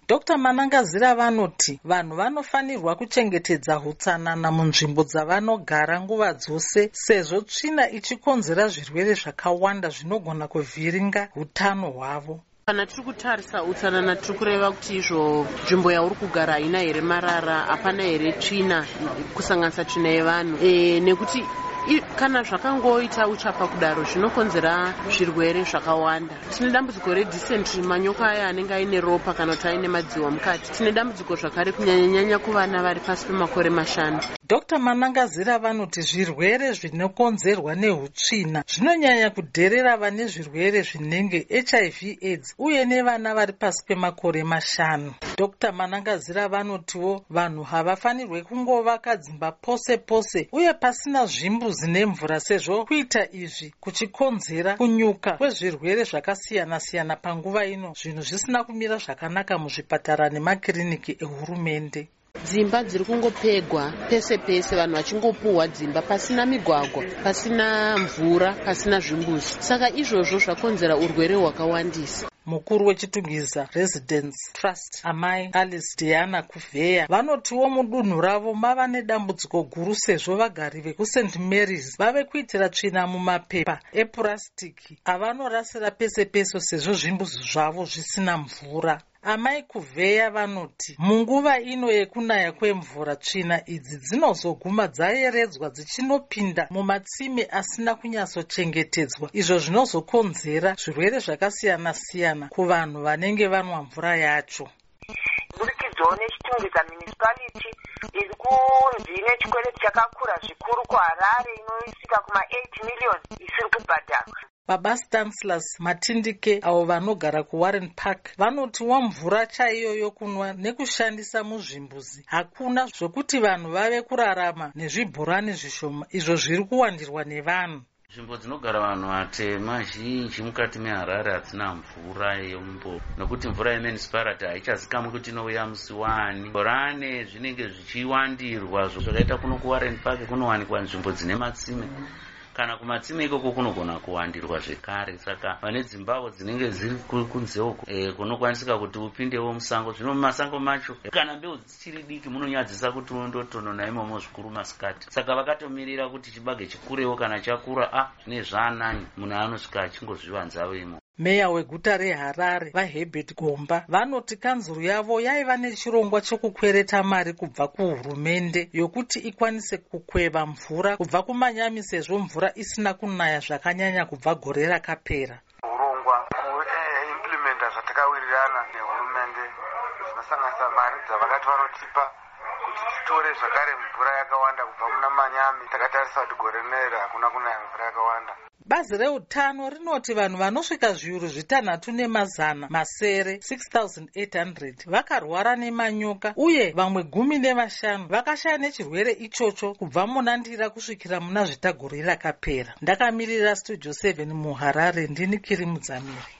Dr. Manangazira vanoti vanhu vanofanirwa kuchengetedza utsanana munzvimbo dzavanogara nguva dzose sezvo tsvina ichikonzera zvirwere zvakawanda zvinogona kuvhiringa utano hwavo. Kana tiri kutarisa utsanana tiri kureva kuti izvo nzvimbo yauri kugara haina here marara, hapana here tsvina, kusanganisa tsvina yevanhu, nekuti kana zvakangoita uchapa kudaro zvinokonzera zvirwere zvakawanda. Tine dambudziko redysentery, manyoka aya anenge aine ropa kana kuti aine madziwa mukati. Tine dambudziko zvakare kunyanya kuvana vari pasi pemakore 5. Dr. Manangazira vanoti zvirwere zvinokonzerwa neutsvina zvinonyanya kudherera vane zvirwere zvinenge HIV AIDS uye nevana vari pasi pemakore 5. Dr. Manangazira vanotiwo vanhu havafanirwe kungovaka dzimba pose pose uye pasina zvimbuzi nemvura, sezvo kuita izvi kuchikonzera kunyuka kwezvirwere zvakasiyana siyana panguva ino, zvinhu zvisina kumira zvakanaka muzvipatara nemakiriniki ehurumende. Dzimba dziri kungopegwa pese pese, vanhu vachingopuhwa dzimba pasina migwagwa, pasina mvura, pasina zvimbuzi. Saka izvozvo zvakonzera urwere hwakawandisa. Mukuru wechitungiza Residence Trust, Amai Alice Diana Kuvheya, vanotiwo mudunhu ravo mava nedambudziko guru sezvo vagari vekuSt Mary's vave kuitira tsvina mumapepa epurasitiki avanorasira pese pese sezvo zvimbuzi zvavo zvisina mvura. Amai Kuvheya vanoti munguva ino yekunaya kwemvura tsvina idzi dzinozoguma dzayeredzwa dzichinopinda mumatsime asina kunyatsochengetedzwa, izvo zvinozokonzera zvirwere zvakasiyana siyana kuvanhu vanenge vanwa mvura yacho. Burikidzawo nechitungiza municipality iri kunzi ine chikwereti chakakura zvikuru kuHarare inosvika kuma8 million isiri kubhadharwa. Baba Stanislaus Matindike avo vanogara kuWarren Park vanotiwa mvura chaiyo yokunwa nekushandisa muzvimbuzi hakuna, zvokuti vanhu vave kurarama nezvibhorani zvishoma izvo zviri kuwandirwa nevanhu. Nzvimbo dzinogara vanhu vatema zhinji mukati meHarare hadzina mvura yemumbo, nokuti mvura yemunicipality haichazikamwi kuti inouya musi wani. Bhorane zvinenge zvichiwandirwa zvakaita kuno kuWarren Park kunowanikwa nzvimbo dzine matsime, kana kumatsime ikoko kunogona kuwandirwa zvekare. Saka vane dzimbavo dzinenge dziri kunze uko kunokwanisika kuti upindewo musango. Zvino mumasango macho kana mbeu dzichiri diki munonyadzisa kuti undotonona imomo zvikuru masikati. Saka vakatomirira kuti chibage chikurewo, kana chakura zvine zvaanani munhu anosvika achingozviwanzawo imo. Meya weguta reHarare vaHerbert Gomba vanoti kanzuru yavo yaiva nechirongwa chekukwereta mari kubva kuhurumende yokuti ikwanise kukweva mvura kubva kumanyami sezvo mvura isina kunaya zvakanyanya kubva gore rakapera. Urongwa kuimplementa zvatakawirirana nehurumende zvinosanganisa mari dzavakati vanotipa kuti titore zvakare mvura yakawanda kubva muna manyami. Takatarisa kuti gore rineri hakuna kunaya mvura yakawanda. Bazi reutano rinoti vanhu vanosvika zviuru 6,700 6,800 vakarwara nemanyoka uye vamwe 15 vakashaya nechirwere ichocho kubva muna Ndira kusvikira muna Zvitagore rakapera. Ndakamirira Studio 7 muHarare, ndini Kiri Mudzamiri.